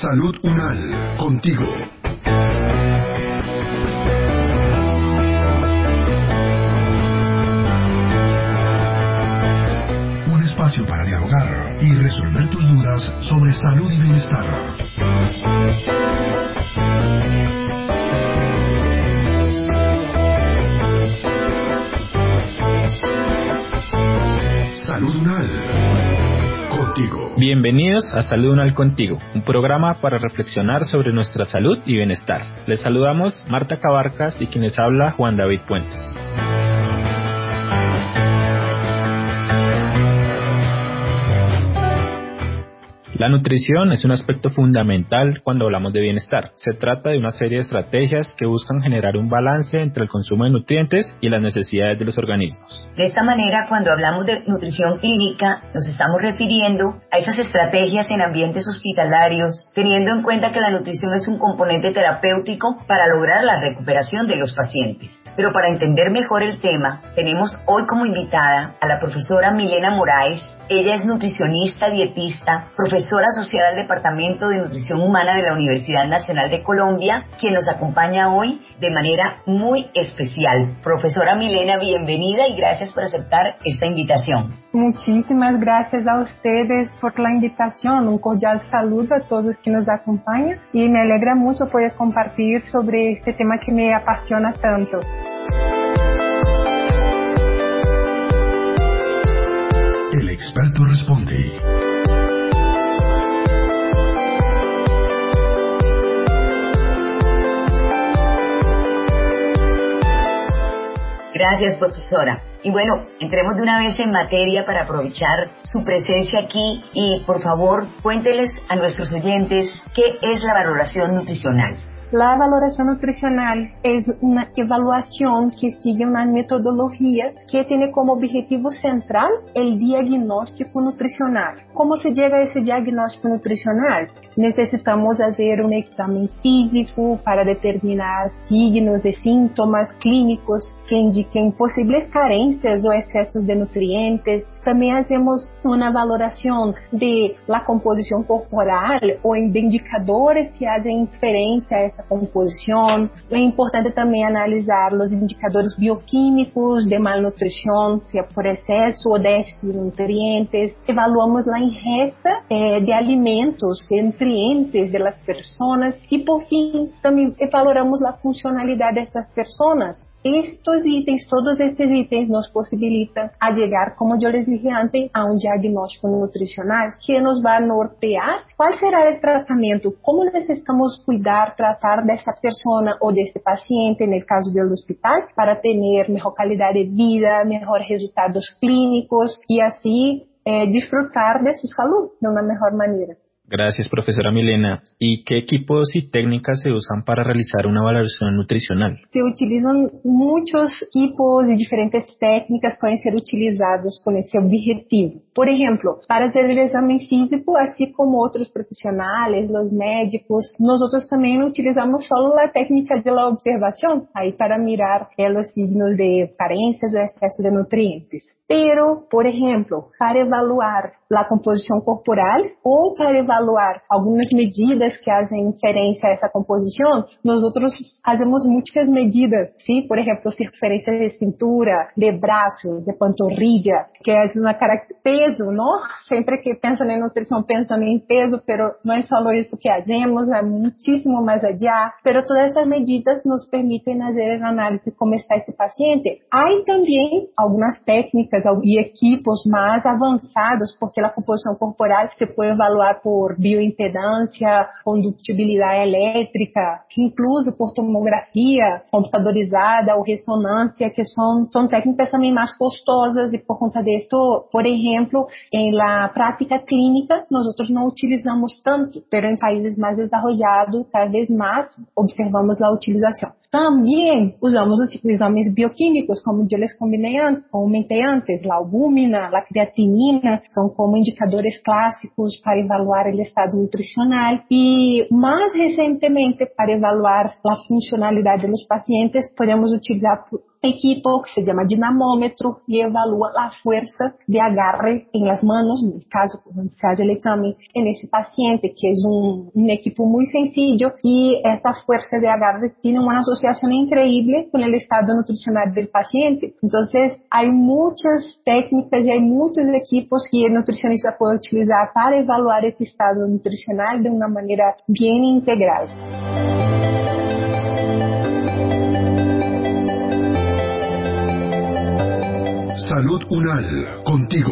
Salud Unal, contigo. Un espacio para dialogar y resolver tus dudas sobre salud y bienestar. Salud Unal, contigo. Bienvenidos a Salud Unal Contigo, un programa para reflexionar sobre nuestra salud y bienestar. Les saludamos Marta Cabarcas y quien les habla Juan David Puentes. La nutrición es un aspecto fundamental cuando hablamos de bienestar. Se trata de una serie de estrategias que buscan generar un balance entre el consumo de nutrientes y las necesidades de los organismos. De esta manera, cuando hablamos de nutrición clínica, nos estamos refiriendo a esas estrategias en ambientes hospitalarios, teniendo en cuenta que la nutrición es un componente terapéutico para lograr la recuperación de los pacientes. Pero para entender mejor el tema, tenemos hoy como invitada a la profesora Milena Moraes. Ella es nutricionista, dietista, profesora asociada al Departamento de Nutrición Humana de la Universidad Nacional de Colombia, quien nos acompaña hoy de manera muy especial. Profesora Milena, bienvenida y gracias por aceptar esta invitación. Muchísimas gracias a ustedes por la invitación. Un cordial saludo a todos que nos acompañan y me alegra mucho poder compartir sobre este tema que me apasiona tanto. El experto responde. Gracias, profesora. Y bueno, entremos de una vez en materia para aprovechar su presencia aquí y, por favor, cuénteles a nuestros oyentes qué es la valoración nutricional. La valoración nutricional es una evaluación que sigue una metodología que tiene como objetivo central el diagnóstico nutricional. ¿Cómo se llega a ese diagnóstico nutricional? Necesitamos hacer un examen físico para determinar signos y síntomas clínicos que indiquen posibles carencias o excesos de nutrientes. También hacemos una valoración de la composición corporal o de indicadores que hacen inferencia a esa composición. Es importante también analizar los indicadores bioquímicos de malnutrición, sea por exceso o déficit de nutrientes. Evaluamos la ingesta de alimentos, de nutrientes de las personas y, por fin, también valoramos la funcionalidad de estas personas. Estos itens, todos estos itens nos posibilitan a llegar, como yo les dije antes, a un diagnóstico nutricional que nos va a nortear cuál será el tratamiento, cómo necesitamos cuidar, tratar de esta persona o de este paciente, en el caso del hospital, para tener mejor calidad de vida, mejores resultados clínicos y así disfrutar de su salud de una mejor manera. Gracias, profesora Milena. ¿Y qué equipos y técnicas se usan para realizar una valoración nutricional? Se utilizan muchos equipos y diferentes técnicas pueden ser utilizadas con ese objetivo. Por ejemplo, para hacer el examen físico, así como otros profesionales, los médicos, nosotros también utilizamos solo la técnica de la observación, ahí para mirar los signos de carencias o exceso de nutrientes. Pero, por ejemplo, para evaluar la composición corporal o para evaluar algunas medidas que hacen inferencia a esa composición, nosotros hacemos muchas medidas, ¿sí? Por ejemplo, circunferencia de cintura, de brazos, de pantorrilla, que es una peso, ¿no? Siempre que piensan en nutrición piensan en peso, pero no es solo eso que hacemos, es muchísimo más allá. Pero todas esas medidas nos permiten hacer el análisis de cómo está ese paciente. Hay también algunas técnicas y equipos más avanzados, porque la composición corporal se puede evaluar por bioimpedancia, conductibilidad eléctrica, incluso por tomografía computadorizada o ressonância, que son técnicas também mais costosas e por conta disso, por exemplo, em la prática clínica, nós não utilizamos tanto, pero em países mais desarrollados, cada vez mais observamos a utilização. Também usamos os exames bioquímicos, como eu les comentei antes, la albúmina, la creatinina, são como indicadores clássicos para evaluar o estado nutricional e, mais recentemente, para evaluar a funcionalidade dos pacientes, podemos utilizar equipo que se llama dinamômetro y evalúa la fuerza de agarre en las manos, en el caso cuando se hace el examen en ese paciente, que es un equipo muy sencillo, y esta fuerza de agarre tiene una asociación increíble con el estado nutricional del paciente. Entonces hay muchas técnicas y hay muchos equipos que el nutricionista puede utilizar para evaluar ese estado nutricional de una manera bien integral. Salud Unal, contigo.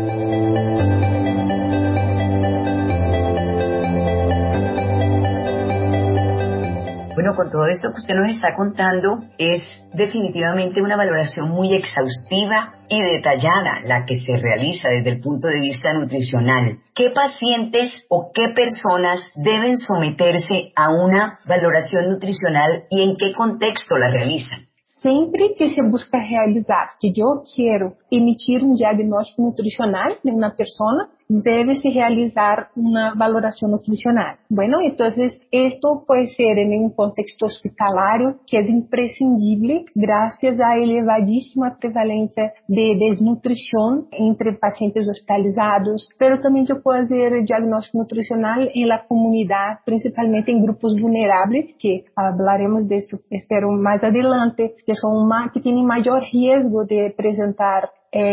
Bueno, con todo esto que usted nos está contando, es definitivamente una valoración muy exhaustiva y detallada la que se realiza desde el punto de vista nutricional. ¿Qué pacientes o qué personas deben someterse a una valoración nutricional y en qué contexto la realizan? Sempre que se busca realizar, que eu quero emitir um diagnóstico nutricional de uma pessoa, debe-se realizar una valoración nutricional. Bueno, entonces esto puede ser en un contexto hospitalario que es imprescindible gracias a elevadísima prevalencia de desnutrición entre pacientes hospitalizados, pero también yo puedo hacer diagnóstico nutricional en la comunidad, principalmente en grupos vulnerables, que hablaremos de eso, espero, más adelante, que tienen mayor riesgo de presentar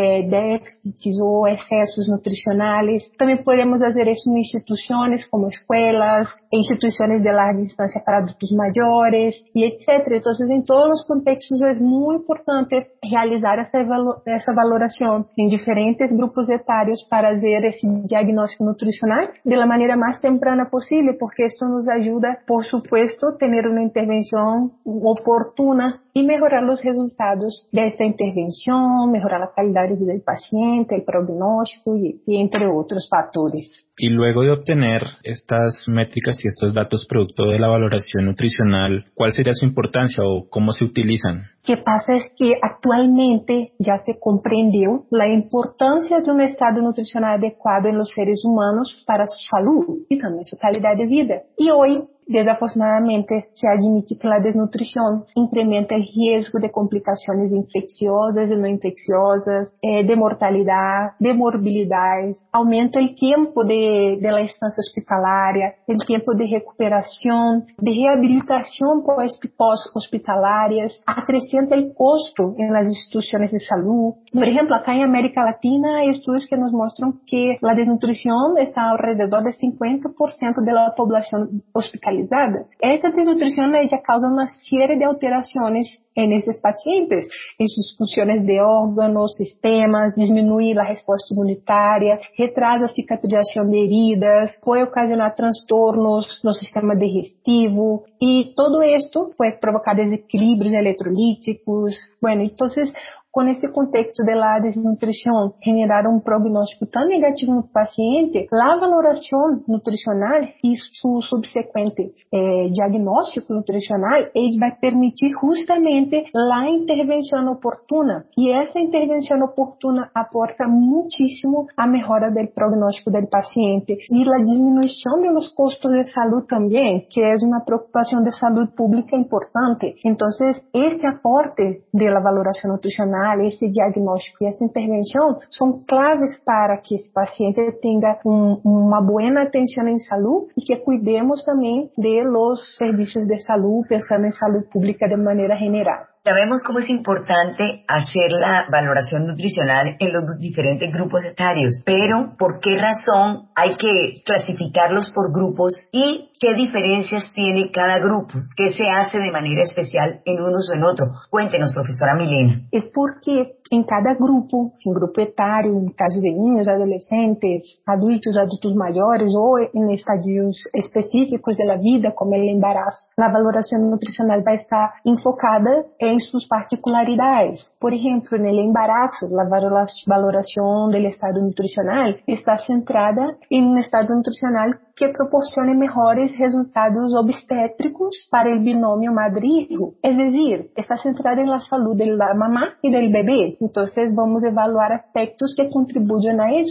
déficits ou excessos nutricionais. Também podemos fazer isso em instituições como escolas, instituições de larga distância para adultos maiores e etc. Então, em todos os contextos é muito importante realizar essa valoração em diferentes grupos etários para fazer esse diagnóstico nutricional de la maneira mais temprana possível, porque isso nos ajuda, por supuesto, a ter uma intervenção oportuna y mejorar los resultados de esta intervención, mejorar la calidad de vida del paciente, el pronóstico y entre otros factores. Y luego de obtener estas métricas y estos datos producto de la valoración nutricional, ¿cuál sería su importancia o cómo se utilizan? Lo que pasa es que actualmente ya se comprendió la importancia de un estado nutricional adecuado en los seres humanos para su salud y también su calidad de vida. Y hoy, desafortunadamente, se admite que la desnutrición incrementa el riesgo de complicaciones infecciosas y no infecciosas, de mortalidad, de morbilidades, aumenta el tiempo de la estancia hospitalaria, el tiempo de recuperación, de rehabilitación pós-hospitalarias, acrescenta el costo en las instituciones de salud. Por ejemplo, acá en América Latina hay estudios que nos muestran que la desnutrición está alrededor del 50% de la población hospitalizada. Esta desnutrición ya causa una serie de alteraciones en estos pacientes, en sus funciones de órganos, sistemas, disminuye la respuesta inmunitaria, retrasa cicatrización de heridas, puede ocasionar trastornos no sistema digestivo y todo esto puede provocar desequilibrios electrolíticos. Bueno, entonces, con este contexto de la desnutrición generar un prognóstico tan negativo en el paciente, la valoración nutricional y su subsecuente diagnóstico nutricional va a permitir justamente la intervención oportuna. Y esa intervención oportuna aporta muchísimo a mejora del pronóstico del paciente y la disminución de los costos de salud también, que es una preocupación de salud pública importante. Entonces, este aporte de la valoración nutricional, esse diagnóstico e essa intervenção são claves para que esse paciente tenha uma boa atenção em saúde e que cuidemos também de los serviços de saúde, pensando em saúde pública de maneira general. Sabemos cómo es importante hacer la valoración nutricional en los diferentes grupos etarios, pero ¿por qué razón hay que clasificarlos por grupos y qué diferencias tiene cada grupo? ¿Qué se hace de manera especial en unos o en otro? Cuéntenos, profesora Milena. Es porque en cada grupo, en grupo etario, en caso de niños, adolescentes, adultos mayores o en estadios específicos de la vida, como el embarazo, la valoración nutricional va a estar enfocada en sus particularidades. Por ejemplo, en el embarazo, la valoración del estado nutricional está centrada en un estado nutricional que proporcione mejores resultados obstétricos para el binomio madre-hijo. Es decir, está centrada en la salud de la mamá y del bebé. Entonces, vamos a evaluar aspectos que contribuyan a esto.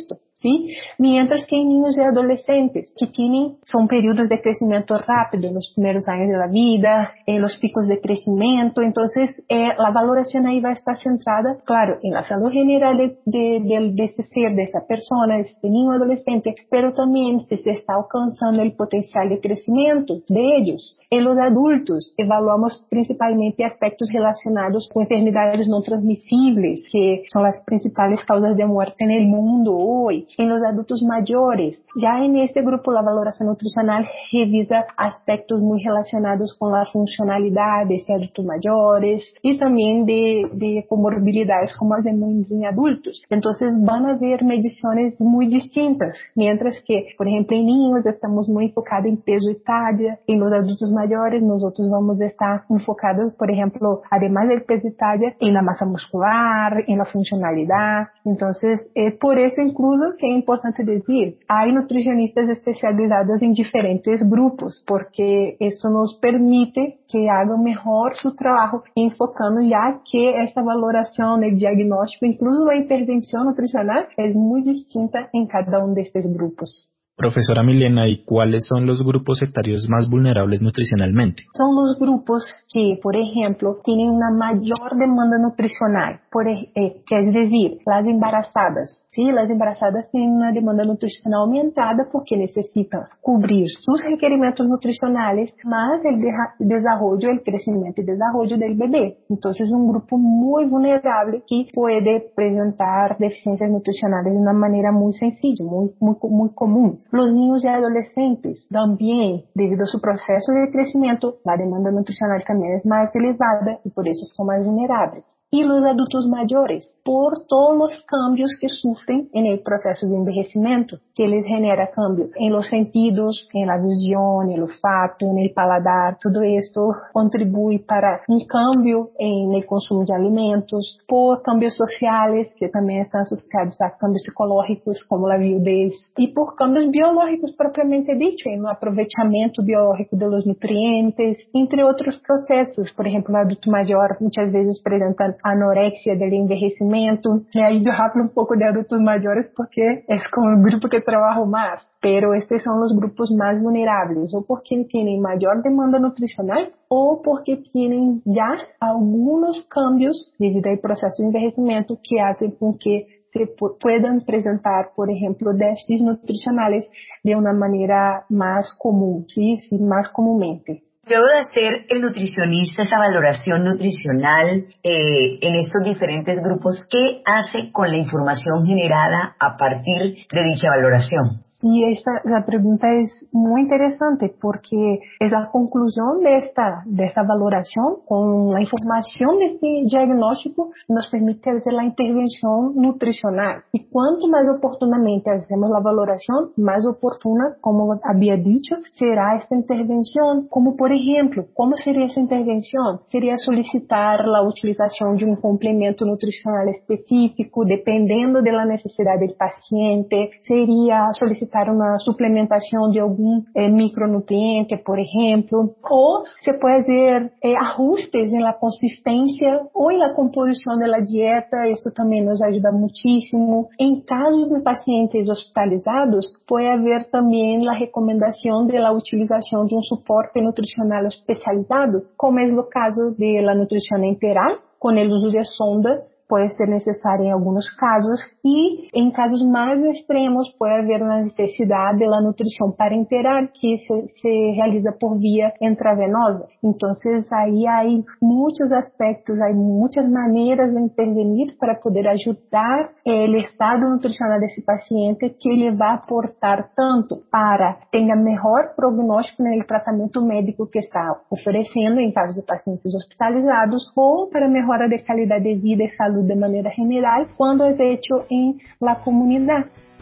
¿sí? Mientras que en niños y adolescentes que son periodos de crecimiento rápido en los primeros años de la vida, en los picos de crecimiento. Entonces, la valoración ahí va a estar centrada, claro, en la salud general de este ser, de esa persona, de este niño adolescente, pero también si se está alcanzando el potencial de crecimiento de ellos. En los adultos, evaluamos principalmente aspectos relacionados con enfermedades no transmisibles, que son las principales causas de muerte en el mundo hoy. En los adultos mayores, ya en este grupo la valoración nutricional revisa aspectos muy relacionados con la funcionalidad de ese adultos mayores y también de comorbilidades como las en adultos. Entonces van a haber mediciones muy distintas, mientras que, por ejemplo, en niños estamos muy enfocados en peso y talla, en los adultos mayores nosotros vamos a estar enfocados, por ejemplo, además del peso y talla, en la masa muscular, en la funcionalidad. Entonces, por eso incluso que es importante decir, hay nutricionistas especializados en diferentes grupos, porque eso nos permite que hagan mejor su trabajo, enfocando ya que esta valoración, el diagnóstico, incluso la intervención nutricional, es muy distinta en cada uno de estos grupos. Profesora Milena, ¿y cuáles son los grupos etarios más vulnerables nutricionalmente? Son los grupos que, por ejemplo, tienen una mayor demanda nutricional, que es decir, las embarazadas. ¿Sí? Las embarazadas tienen una demanda nutricional aumentada porque necesitan cubrir sus requerimientos nutricionales más el desarrollo, el crecimiento y desarrollo del bebé. Entonces, es un grupo muy vulnerable que puede presentar deficiencias nutricionales de una manera muy sencilla, muy común. Los niños y adolescentes también, debido a su proceso de crecimiento, la demanda nutricional también es más elevada y por eso son más vulnerables. Y los adultos mayores, por todos los cambios que sufren en el proceso de envejecimiento, que les genera cambio en los sentidos, en la visión, en el olfato, en el paladar. Todo esto contribuye para un cambio en el consumo de alimentos, por cambios sociales que también están asociados a cambios psicológicos como la viudez, y por cambios biológicos propiamente dicho, en el aprovechamiento biológico de los nutrientes, entre otros procesos. Por ejemplo, el adulto mayor muchas veces presenta anorexia del envejecimiento. Y ahí yo hablo un poco de adultos mayores porque es como el grupo que trabajo más, pero estos son los grupos más vulnerables, o porque tienen mayor demanda nutricional o porque tienen ya algunos cambios debido al proceso de envejecimiento que hacen con que se puedan presentar, por ejemplo, déficits nutricionales de una manera más común, ¿sí? Sí, más comúnmente. Luego de hacer el nutricionista esa valoración nutricional en estos diferentes grupos, ¿qué hace con la información generada a partir de dicha valoración? Sí, la pregunta es muy interesante porque es la conclusión de esta valoración con la información de este diagnóstico nos permite hacer la intervención nutricional. Y cuanto más oportunamente hacemos la valoración, más oportuna, como había dicho, será esta intervención. Como por ejemplo, ¿cómo sería esa intervención? Sería solicitar la utilización de un complemento nutricional específico, dependiendo de la necesidad del paciente. Sería solicitar una suplementación de algún micronutriente, por ejemplo, o se puede hacer ajustes en la consistencia o en la composición de la dieta. Esto también nos ayuda muchísimo. En casos de pacientes hospitalizados, puede haber también la recomendación de la utilización de un soporte nutricional especializado, como es el caso de la nutrición enteral, con el uso de sonda. Puede ser necesaria en algunos casos y en casos más extremos puede haber la necesidad de la nutrición parenteral que se realiza por vía intravenosa. Entonces ahí hay muchos aspectos, hay muchas maneras de intervenir para poder ayudar el estado nutricional de ese paciente que le va a aportar tanto para que tenga mejor pronóstico en el tratamiento médico que está ofreciendo en casos de pacientes hospitalizados o para mejora de calidad de vida y salud de manera general cuando es hecho en la comunidad.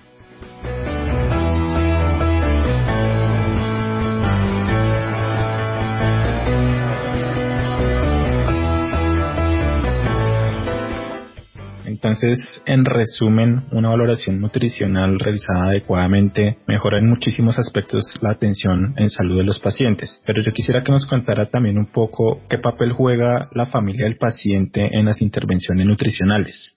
Entonces, en resumen, una valoración nutricional realizada adecuadamente mejora en muchísimos aspectos la atención en salud de los pacientes. Pero yo quisiera que nos contara también un poco qué papel juega la familia del paciente en las intervenciones nutricionales.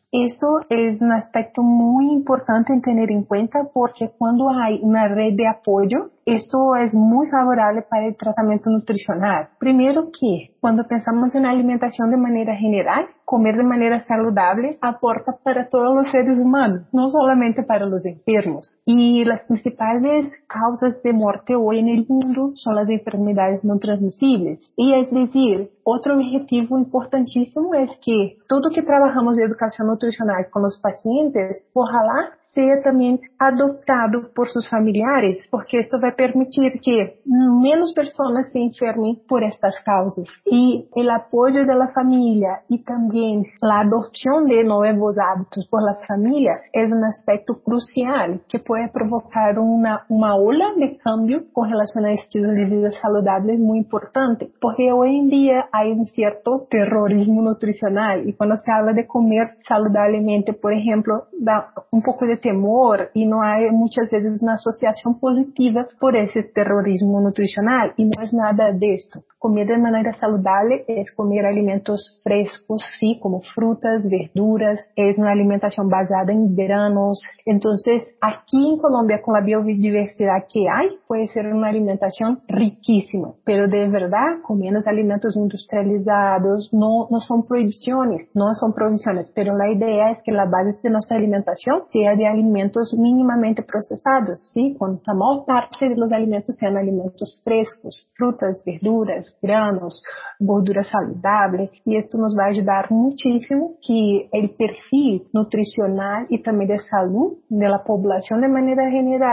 Eso es un aspecto muy importante en tener en cuenta porque cuando hay una red de apoyo, esto es muy favorable para el tratamiento nutricional. Primero que cuando pensamos en alimentación de manera general, comer de manera saludable aporta para todos los seres humanos, no solamente para los enfermos. Y las principales causas de muerte hoy en el mundo son las enfermedades no transmisibles. Y es decir, otro objetivo importantísimo es que todo que trabajamos de educación nutricional con los pacientes, ojalá sea también adoptado por sus familiares, porque esto va a permitir que menos personas se enfermen por estas causas. Y el apoyo de la familia y también la adopción de nuevos hábitos por la familia es un aspecto crucial que puede provocar una ola de cambio con relación a estilos de vida saludables muy importante, porque hoy en día hay un cierto terrorismo nutricional y cuando se habla de comer saludablemente, por ejemplo, da un poco de temor y no hay muchas veces una asociación positiva por ese terrorismo nutricional y no es nada de esto. Comer de manera saludable es comer alimentos frescos, sí, como frutas, verduras, es una alimentación basada en granos. Entonces, aquí en Colombia, con la biodiversidad que hay, puede ser una alimentación riquísima, pero de verdad, comiendo alimentos industrializados no son prohibiciones, pero la idea es que la base de nuestra alimentación sea de alimentos mínimamente procesados, ¿sí? Cuando la mayor parte de los alimentos sean alimentos frescos, frutas, verduras, granos, gordura saludable, y esto nos va a ayudar muchísimo que el perfil nutricional y también de salud de la población de manera general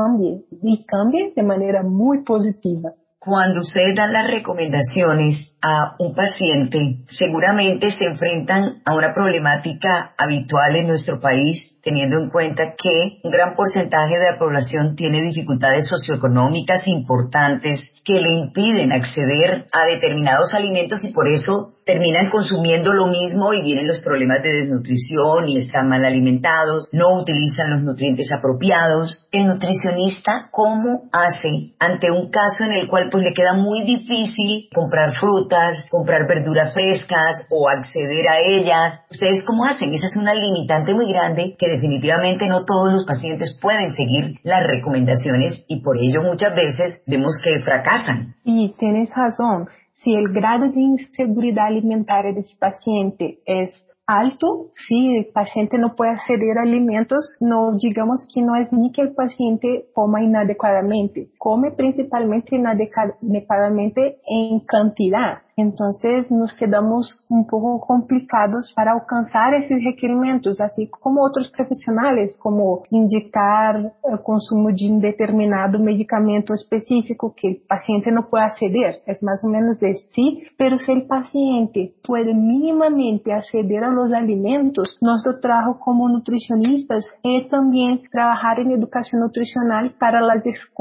cambie de manera muy positiva. Cuando ustedes dan las recomendaciones a un paciente, seguramente se enfrentan a una problemática habitual en nuestro país, teniendo en cuenta que un gran porcentaje de la población tiene dificultades socioeconómicas importantes que le impiden acceder a determinados alimentos y por eso terminan consumiendo lo mismo y vienen los problemas de desnutrición y están mal alimentados, no utilizan los nutrientes apropiados. El nutricionista, ¿cómo hace ante un caso en el cual pues le queda muy difícil comprar frutas, comprar verduras frescas o acceder a ellas? ¿Ustedes cómo hacen? Esa es una limitante muy grande que definitivamente no todos los pacientes pueden seguir las recomendaciones y por ello muchas veces vemos que fracasan. Y tienes razón. Si el grado de inseguridad alimentaria de ese paciente es alto, si el paciente no puede acceder a alimentos, no digamos que no es ni que el paciente coma inadecuadamente, come principalmente inadecuadamente en cantidad. Entonces nos quedamos un poco complicados para alcanzar esos requerimientos, así como otros profesionales, como indicar el consumo de un determinado medicamento específico que el paciente no puede acceder. Es más o menos de sí, pero si el paciente puede mínimamente acceder a los alimentos, nuestro trabajo como nutricionistas es también trabajar en educación nutricional para las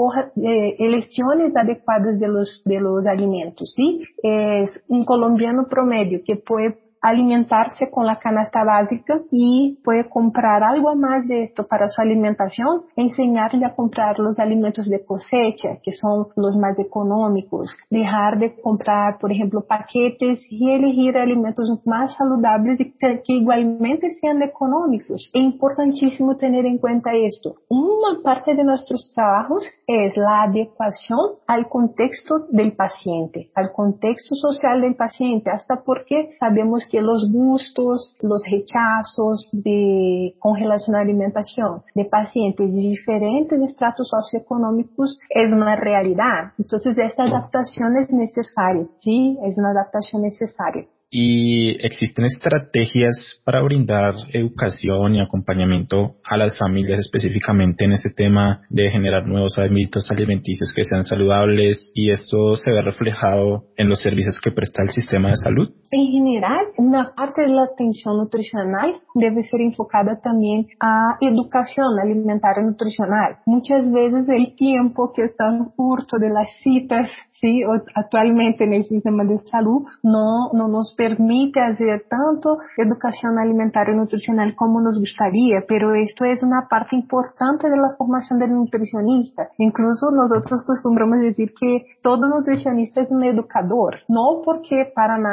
elecciones adecuadas de los alimentos, ¿sí? Un colombiano promedio que puede alimentarse con la canasta básica y puede comprar algo más de esto para su alimentación, enseñarle a comprar los alimentos de cosecha, que son los más económicos, dejar de comprar, por ejemplo, paquetes y elegir alimentos más saludables y que igualmente sean económicos. Es importantísimo tener en cuenta esto. Una parte de nuestros trabajos es la adecuación al contexto del paciente, al contexto social del paciente, hasta porque sabemos que los gustos, los rechazos con relación a alimentación de pacientes de diferentes estratos socioeconómicos es una realidad. Entonces, esta adaptación es necesaria, ¿sí? Es una adaptación necesaria. ¿Y existen estrategias para brindar educación y acompañamiento a las familias específicamente en este tema de generar nuevos hábitos alimenticios que sean saludables y esto se ve reflejado en los servicios que presta el sistema de salud? En general, una parte de la atención nutricional debe ser enfocada también a educación alimentaria nutricional. Muchas veces el tiempo que es tan corto de las citas, sí, actualmente en el sistema de salud, no nos permite hacer tanto educación alimentaria nutricional como nos gustaría, pero esto es una parte importante de la formación del nutricionista. Incluso nosotros acostumbramos decir que todo nutricionista es un educador, no porque para nada de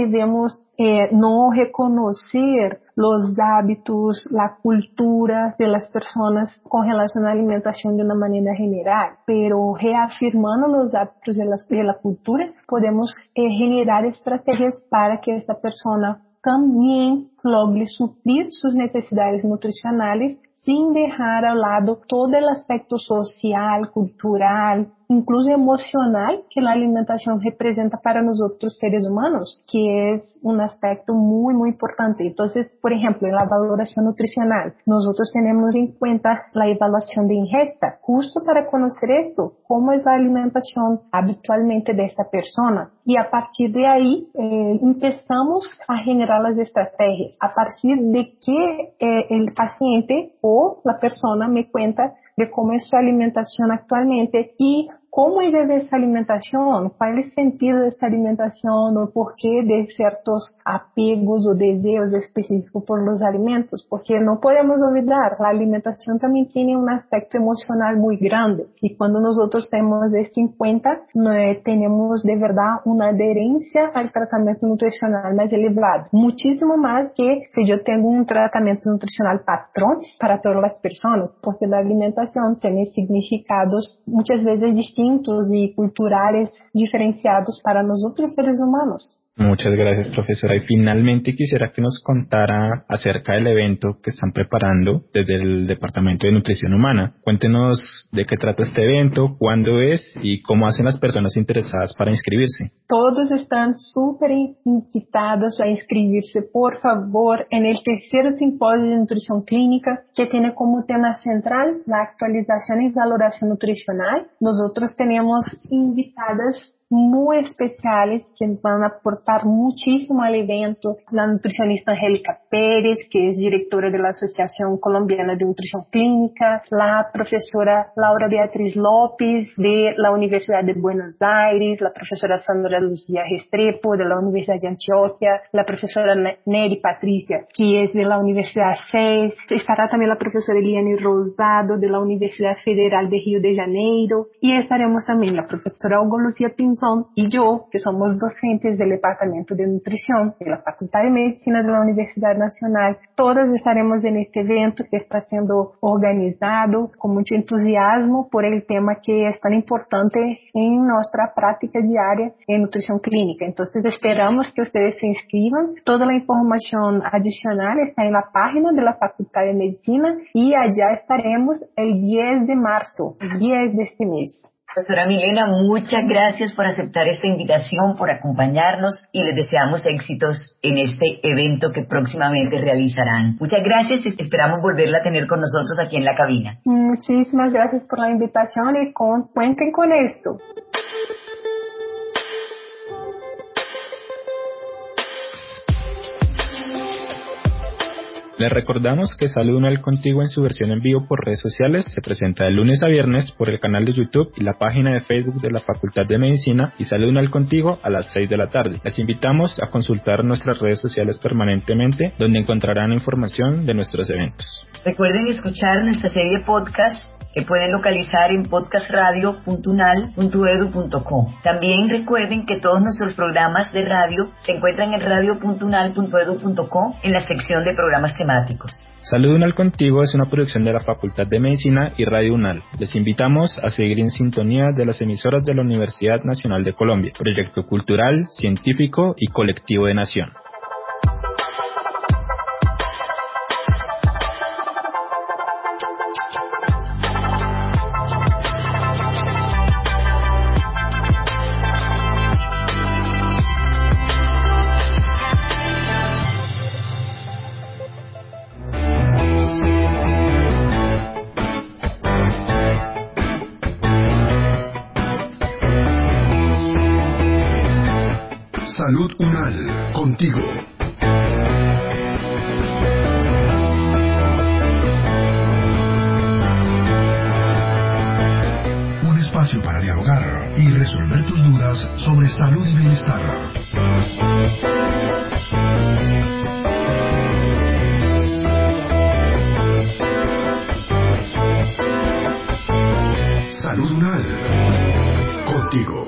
debemos no reconocer los hábitos, la cultura de las personas con relación a la alimentación de una manera general, pero reafirmando los hábitos de la cultura, podemos generar estrategias para que esta persona también logre suplir sus necesidades nutricionales sin dejar al lado todo el aspecto social, cultural, incluso emocional que la alimentación representa para nosotros seres humanos, que es un aspecto muy, muy importante. Entonces, por ejemplo, en la valoración nutricional, nosotros tenemos en cuenta la evaluación de ingesta, justo para conocer esto, cómo es la alimentación habitualmente de esta persona. Y a partir de ahí, empezamos a generar las estrategias, a partir de que el paciente o la persona me cuenta de cómo es su alimentación actualmente y cómo es esa alimentación, cuál es el sentido de esta alimentación o por qué de ciertos apegos o deseos específicos por los alimentos, porque no podemos olvidar, la alimentación también tiene un aspecto emocional muy grande y cuando nosotros tenemos esto en cuenta, tenemos de verdad una adherencia al tratamiento nutricional más elevado, muchísimo más que si yo tengo un tratamiento nutricional patrón para todas las personas, porque la alimentación tiene significados muchas veces distintos y culturales diferenciados para nosotros seres humanos. Muchas gracias, profesora. Y finalmente quisiera que nos contara acerca del evento que están preparando desde el Departamento de Nutrición Humana. Cuéntenos de qué trata este evento, cuándo es y cómo hacen las personas interesadas para inscribirse. Todos están súper invitados a inscribirse, por favor, en el tercer simposio de nutrición clínica, que tiene como tema central la actualización y valoración nutricional. Nosotros tenemos invitadas muy especiales que van a aportar muchísimo al evento. La nutricionista Angélica Pérez, que es directora de la Asociación Colombiana de Nutrición Clínica, la profesora Laura Beatriz López de la Universidad de Buenos Aires, la profesora Sandra Lucía Restrepo de la Universidad de Antioquia, la profesora Neri Patricia, que es de la Universidad CES, estará también la profesora Eliane Rosado de la Universidad Federal de Río de Janeiro y estaremos también la profesora Hugo Lucía Pinzón y yo, que somos docentes del Departamento de Nutrición de la Facultad de Medicina de la Universidad Nacional. Todas estaremos en este evento que está siendo organizado con mucho entusiasmo por el tema que es tan importante en nuestra práctica diaria en nutrición clínica. Entonces esperamos que ustedes se inscriban. Toda la información adicional está en la página de la Facultad de Medicina y allá estaremos el 10 de marzo, el 10 de este mes. Profesora Milena, muchas gracias por aceptar esta invitación, por acompañarnos y les deseamos éxitos en este evento que próximamente realizarán. Muchas gracias y esperamos volverla a tener con nosotros aquí en la cabina. Muchísimas gracias por la invitación y cuenten con esto. Les recordamos que Salud Unal Contigo en su versión en vivo por redes sociales se presenta de lunes a viernes por el canal de YouTube y la página de Facebook de la Facultad de Medicina y Salud Unal Contigo a las 6 de la tarde. Les invitamos a consultar nuestras redes sociales permanentemente, donde encontrarán información de nuestros eventos. Recuerden escuchar nuestra serie de podcast que pueden localizar en podcastradio.unal.edu.co. También recuerden que todos nuestros programas de radio se encuentran en radio.unal.edu.co en la sección de programas temáticos. Salud Unal Contigo es una producción de la Facultad de Medicina y Radio Unal. Les invitamos a seguir en sintonía de las emisoras de la Universidad Nacional de Colombia, proyecto cultural, científico y colectivo de nación. Salud Unal, contigo. Un espacio para dialogar y resolver tus dudas sobre salud y bienestar. Salud Unal, contigo.